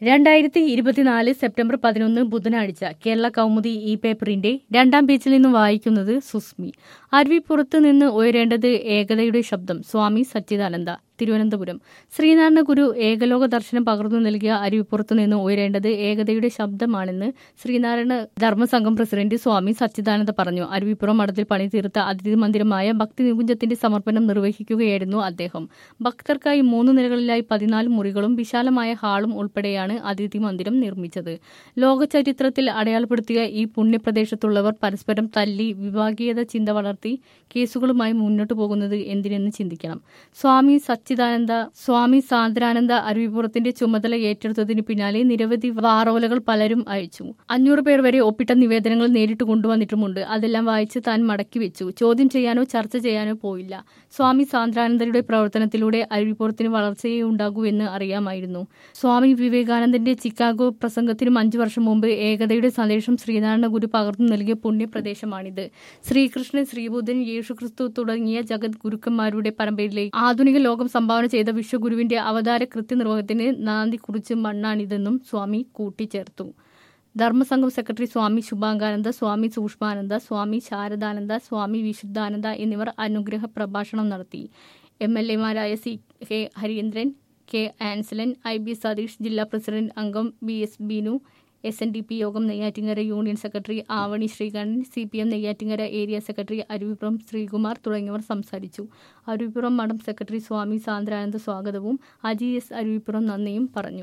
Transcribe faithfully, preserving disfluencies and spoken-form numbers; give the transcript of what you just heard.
രണ്ടായിരത്തി ഇരുപത്തിനാല് സെപ്റ്റംബർ പതിനൊന്ന് ബുധനാഴ്ച കേരള കൗമുദി ഇ പേപ്പറിന്റെ രണ്ടാം പേജിൽ നിന്നും വായിക്കുന്നത് സുസ്മി. അരുവിപ്പുറത്ത് നിന്ന് ഉയരേണ്ടത് ഏകതയുടെ ശബ്ദം. സ്വാമി സച്ചിദാനന്ദ, തിരുവനന്തപുരം. ശ്രീനാരായണ ഗുരു ഏകലോക ദർശനം പകർന്നു നൽകിയ അരുവിപ്പുറത്തു നിന്ന് ഉയരേണ്ടത് ഏകതയുടെ ശബ്ദമാണെന്ന് ശ്രീനാരായണ ധർമ്മസംഘം പ്രസിഡന്റ് സ്വാമി സച്ചിദാനന്ദ പറഞ്ഞു. അരുവിപ്പുറം മഠത്തിൽ പണി തീർത്ത അതിഥി മന്ദിരമായ ഭക്തി നികുഞ്ചത്തിന്റെ സമർപ്പണം നിർവഹിക്കുകയായിരുന്നു അദ്ദേഹം. ഭക്തർക്കായി മൂന്ന് നിലകളിലായി പതിനാല് മുറികളും വിശാലമായ ഹാളും ഉൾപ്പെടെയാണ് അതിഥി മന്ദിരം നിർമ്മിച്ചത്. ലോക ചരിത്രത്തിൽ അടയാളപ്പെടുത്തിയ ഈ പുണ്യപ്രദേശത്തുള്ളവർ പരസ്പരം തല്ലി വിഭാഗീയത ചിന്ത വളർത്തി കേസുകളുമായി മുന്നോട്ടു പോകുന്നത് എന്തിനെന്ന് ചിന്തിക്കണം. സ്വാമി സച്ചിദാനന്ദ സ്വാമി സാന്ദ്രാനന്ദ അരുവിപ്പുറത്തിന്റെ ചുമതല ഏറ്റെടുത്തതിന് പിന്നാലെ നിരവധി വാറോലകൾ പലരും അയച്ചു. അഞ്ഞൂറ് പേർ വരെ ഒപ്പിട്ട നിവേദനങ്ങൾ നേരിട്ട് കൊണ്ടുവന്നിട്ടുമുണ്ട്. അതെല്ലാം വായിച്ച് താൻ മടക്കി വെച്ചു. ചോദ്യം ചെയ്യാനോ ചർച്ച ചെയ്യാനോ പോയില്ല. സ്വാമി സാന്ദ്രാനന്ദരുടെ പ്രവർത്തനത്തിലൂടെ അരുവിപ്പുറത്തിന് വളർച്ചയേ ഉണ്ടാകൂ എന്ന് അറിയാമായിരുന്നു. സ്വാമി വിവേകാനന്ദന്റെ ചിക്കാഗോ പ്രസംഗത്തിനും അഞ്ചു വർഷം മുമ്പ് ഏകതയുടെ സന്ദേശം ശ്രീനാരായണ ഗുരു പകർന്നു നൽകിയ പുണ്യപ്രദേശമാണിത്. ശ്രീകൃഷ്ണൻ, ശ്രീബുദ്ധൻ, യേശുക്രിസ്തു തുടങ്ങിയ ജഗത് ഗുരുക്കന്മാരുടെ പരമ്പരയിലേക്ക് ആധുനിക ലോകം സംഭാവന ചെയ്ത വിശ്വഗുരുവിന്റെ അവതാര കൃത്യനിർവഹണത്തിന് നാന്ദി കുറിച്ച് മണ്ണാണിതെന്നും സ്വാമി കൂട്ടിച്ചേർത്തു. ധർമ്മസംഘം സെക്രട്ടറി സ്വാമി ശുഭാംഗാനന്ദ, സ്വാമി സൂക്ഷ്മാനന്ദ, സ്വാമി ശാരദാനന്ദ, സ്വാമി വിശുദ്ധാനന്ദ എന്നിവർ അനുഗ്രഹ പ്രഭാഷണം നടത്തി. എം എൽ എമാരായ C K Hareendran, K Anselan, I B Satheesh, ജില്ലാ പ്രസിഡന്റ് അംഗം B S Beenu, S N D P Yogam Neyyattinkara union secretary Avani Sreekantan, C P M Neyyattinkara area secretary Aruvippuram Sreekumar തുടങ്ങിയവർ സംസാരിച്ചു. അരുവിപ്പുറം മഠം സെക്രട്ടറി സ്വാമി സാന്ദ്രാനന്ദ സ്വാഗതവും അജി എസ് അരുവിപ്പുറം നന്ദിയും പറഞ്ഞു.